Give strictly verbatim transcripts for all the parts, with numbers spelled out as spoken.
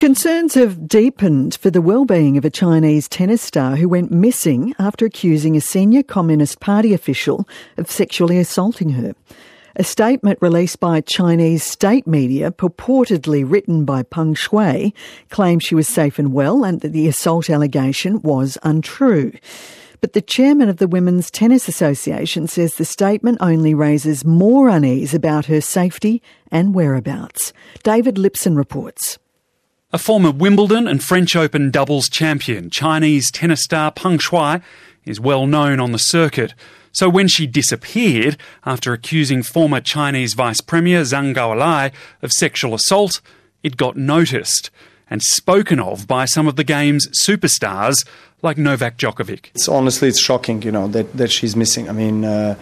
Concerns have deepened for the well-being of a Chinese tennis star who went missing after accusing a senior Communist Party official of sexually assaulting her. A statement released by Chinese state media, purportedly written by Peng Shuai, claims she was safe and well and that the assault allegation was untrue. But the chairman of the Women's Tennis Association says the statement only raises more unease about her safety and whereabouts. David Lipson reports. A former Wimbledon and French Open doubles champion, Chinese tennis star Peng Shuai, is well known on the circuit. So when she disappeared after accusing former Chinese Vice Premier Zhang Gaolai of sexual assault, it got noticed and spoken of by some of the game's superstars like Novak Djokovic. It's honestly, it's shocking, you know, that, that she's missing. I mean, uh,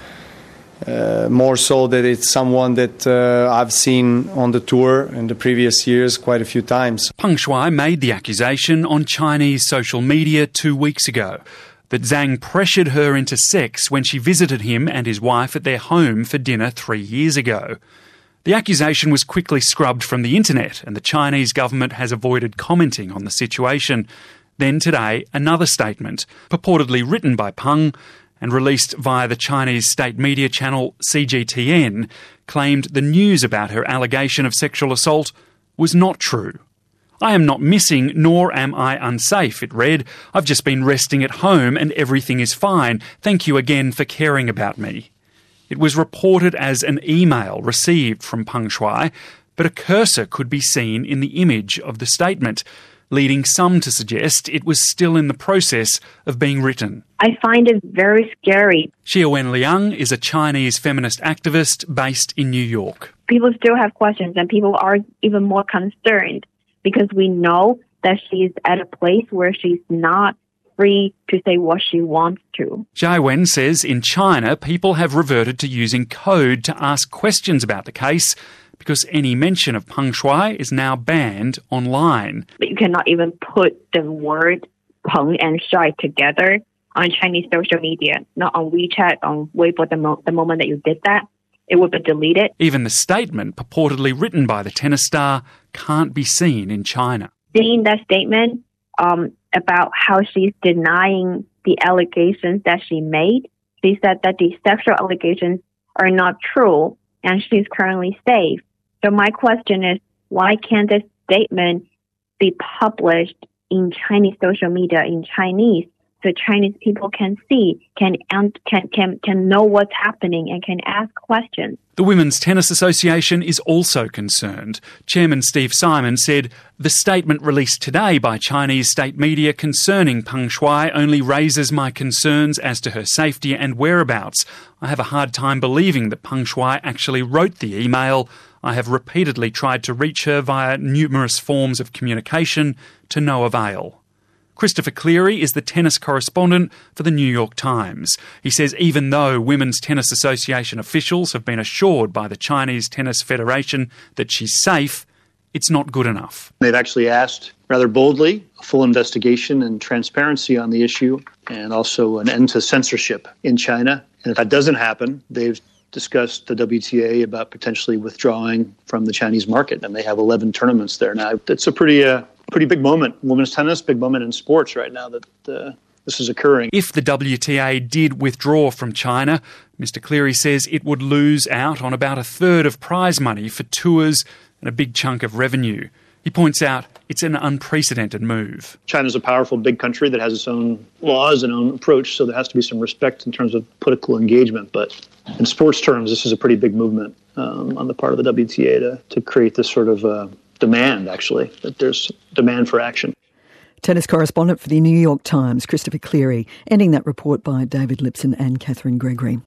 uh, more so that it's someone that uh, I've seen on the tour in the previous years quite a few times. Peng Shuai made the accusation on Chinese social media two weeks ago that Zhang pressured her into sex when she visited him and his wife at their home for dinner three years ago. The accusation was quickly scrubbed from the internet, and the Chinese government has avoided commenting on the situation. Then today, another statement, purportedly written by Peng and released via the Chinese state media channel C G T N, claimed the news about her allegation of sexual assault was not true. "I am not missing, nor am I unsafe," it read. "I've just been resting at home and everything is fine. Thank you again for caring about me." It was reported as an email received from Peng Shuai, but a cursor could be seen in the image of the statement, leading some to suggest it was still in the process of being written. I find it very scary. Xiaowen Liang is a Chinese feminist activist based in New York. People still have questions, and people are even more concerned because we know that she's at a place where she's not free to say what she wants to. Xiaowen says in China, people have reverted to using code to ask questions about the case because any mention of Peng Shuai is now banned online. But you cannot even put the word Peng and Shuai together on Chinese social media, not on WeChat, on Weibo. The, mo- the moment that you did that, it would be deleted. Even the statement purportedly written by the tennis star can't be seen in China. Seeing that statement um, about how she's denying the allegations that she made, she said that the sexual allegations are not true and she's currently safe. So my question is, why can't this statement be published in Chinese social media in Chinese so Chinese people can see, can can can can know what's happening and can ask questions? The Women's Tennis Association is also concerned. Chairman Steve Simon said, "The statement released today by Chinese state media concerning Peng Shuai only raises my concerns as to her safety and whereabouts. I have a hard time believing that Peng Shuai actually wrote the email. I have repeatedly tried to reach her via numerous forms of communication to no avail." Christopher Cleary is the tennis correspondent for the New York Times. He says even though Women's Tennis Association officials have been assured by the Chinese Tennis Federation that she's safe, it's not good enough. They've actually asked rather boldly a full investigation and transparency on the issue and also an end to censorship in China. And if that doesn't happen, they've discussed the W T A about potentially withdrawing from the Chinese market, and they have eleven tournaments there now. It's a pretty uh, pretty big moment. Women's tennis, big moment in sports right now that uh, this is occurring. If the W T A did withdraw from China, Mister Cleary says it would lose out on about a third of prize money for tours and a big chunk of revenue. He points out it's an unprecedented move. China's a powerful, big country that has its own laws and own approach, so there has to be some respect in terms of political engagement. But in sports terms, this is a pretty big movement um, on the part of the W T A to, to create this sort of uh, demand, actually, that there's demand for action. Tennis correspondent for the New York Times, Christopher Cleary, ending that report by David Lipson and Catherine Gregory.